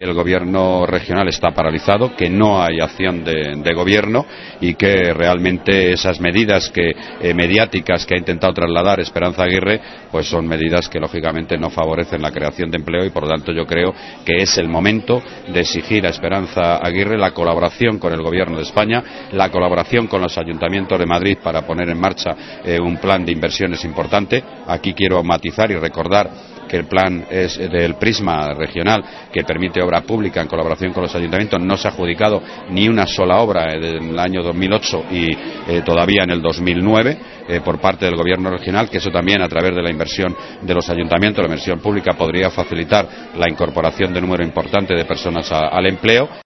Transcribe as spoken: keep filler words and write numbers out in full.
El gobierno regional está paralizado, que no hay acción de, de gobierno y que realmente esas medidas que, eh, mediáticas que ha intentado trasladar Esperanza Aguirre pues son medidas que lógicamente no favorecen la creación de empleo y por lo tanto yo creo que es el momento de exigir a Esperanza Aguirre la colaboración con el gobierno de España, la colaboración con los ayuntamientos de Madrid para poner en marcha eh, un plan de inversiones importante. Aquí quiero matizar y recordar que el plan es del prisma regional que permite obra pública en colaboración con los ayuntamientos. No se ha adjudicado ni una sola obra en el año dos mil ocho y eh, todavía en el dos mil nueve eh, por parte del gobierno regional, que eso también a través de la inversión de los ayuntamientos, la inversión pública, podría facilitar la incorporación de un número importante de personas a, al empleo.